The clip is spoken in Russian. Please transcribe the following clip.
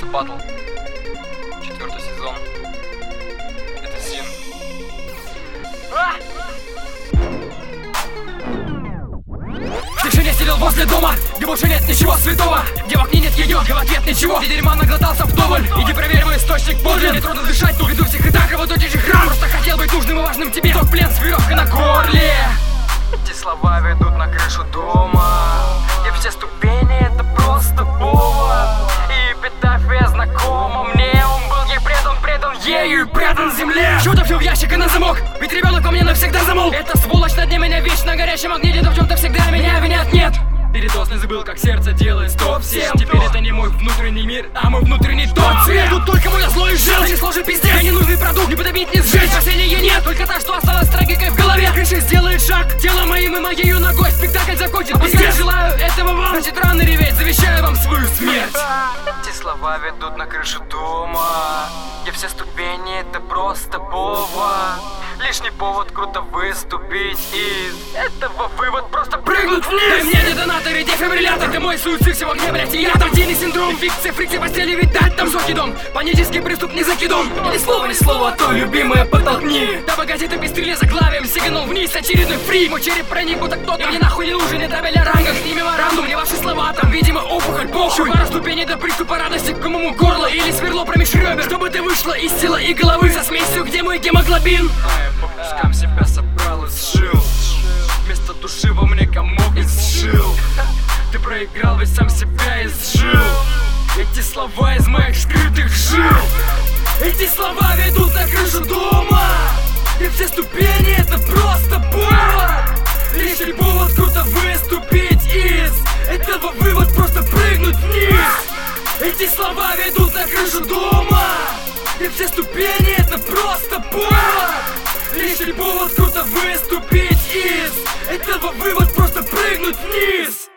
Батл. 4-й сезон. Это Зин. Тишине сидел возле дома, где больше нет ничего святого, где в окне нет ее, где в ответ ничего, где дерьма наглотался вдоволь. Иди проверь мой источник подлин. Мне трудно дышать тут, веду всех и так, работающий храм. Просто хотел быть нужным и важным тебе. Тот плен с веревкой на горле. Эти слова ведут на крышу дома, и все ступени это просто повод. И эпитафия знакома мне, он был ей предан ею и предан земле. Чудо все в ящик и на замок, ведь ребенок во мне навсегда замолк. Эта сволочь на дне меня вечно на горячем огне, где-то в чем-то всегда меня винят, нет. Передоз не забыл, как сердце делает стоп всем. Теперь это не мой внутренний мир, а мой внутренний тот цвет. Тут только мой злой жил, не сложен пиздец. Мне ненужный продукт, не подобить, не сжечь. Спасения нет, только та, что осталась с трагикой в голове. Крыша сделает шаг, телом моим и моею ногой. Спектакль закончен, я желаю этого вам. Значит рано реветь, завещаю вам свою смерть. Эти слова ведут на крышу дома, где все ступени это просто повод. Лишний повод круто выступить из этого вывод просто прыгнуть вниз. Дай мне детонаторы, дефибриллятор. Ты мой суицид, всего где, блять, и я тортийный синдром. Фикция, фрикция, постели, видать, там соки дом. Панический приступ, не закидон. Ни слова, то любимое потолкни. Да погоди, ты пестрили заглавием, сиганул вниз, очередной фри. Мой череп проник, будто кто-то мне нахуй не нужен. Не табель о рангах, не меморандум, не ваши слова. Там, видимо, опухоль, похуй. Пару ступеней до приступа радости к кому горло или сверло промеж ребер. Чтобы ты вышла из тела и головы со смесью, где мой гемоглобин. По кускам себя собрал и сшил, вместо души во мне комок изжил. Ты проиграл, ведь сам себя изжил. Эти слова из моих скрытых жил. Эти слова ведут на крышу дома, и все ступени это просто повод. Лишний повод круто выступить из этого вывод просто прыгнуть вниз. Эти слова ведут на крышу дома, и все ступени это просто повод. Лишний повод круто выступить из этого вывод просто прыгнуть вниз.